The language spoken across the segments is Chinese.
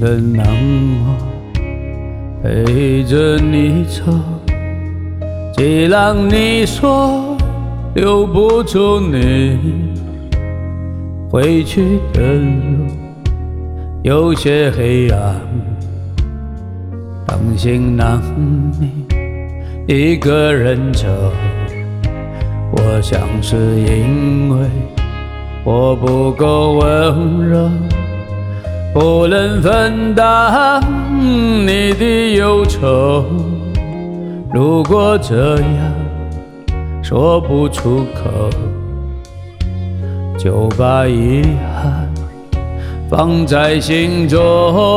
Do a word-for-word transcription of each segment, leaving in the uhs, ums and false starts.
份难忘陪着你走，既然你说留不住你，回去的路有些黑暗，当心难免一个人走。我想是因为我不够温柔，不能分担你的忧愁。如果这样说不出口，就把遗憾放在心中，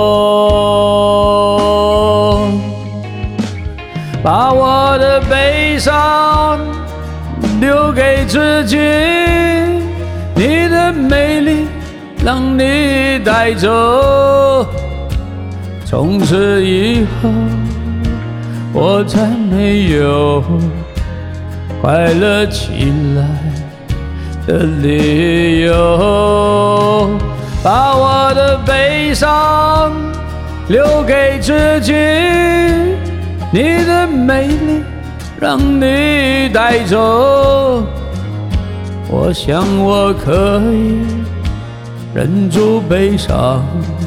把我的悲伤留给自己，你的美丽让你带走。从此以后我再没有快乐起来的理由，把我的悲伤留给自己，你的美丽让你带走。我想我可以忍住悲伤，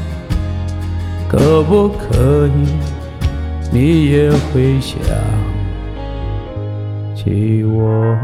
可不可以你也会想起我？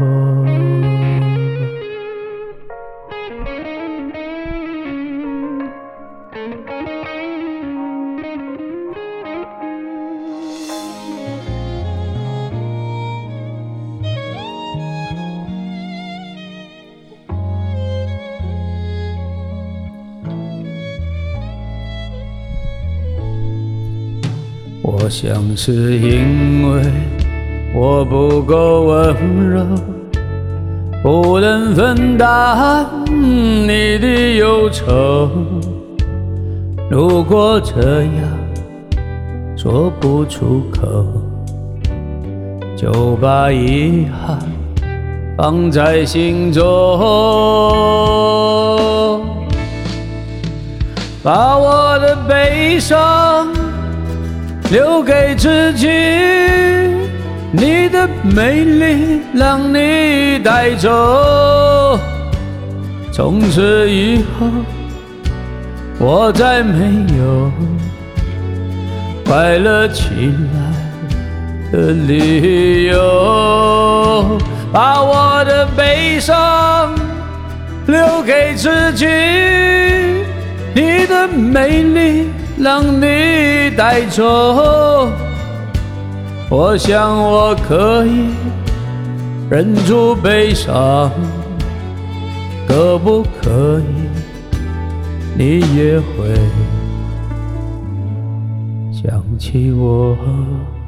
我想是因为我不够温柔，不能分担你的忧愁。如果这样说不出口，就把遗憾放在心中，把我的悲伤留给自己，你的美丽让你带走。从此以后我再没有快乐起来的理由，把我的悲伤留给自己，你的美丽让你带走。我想我可以忍住悲伤，可不可以你也会想起我？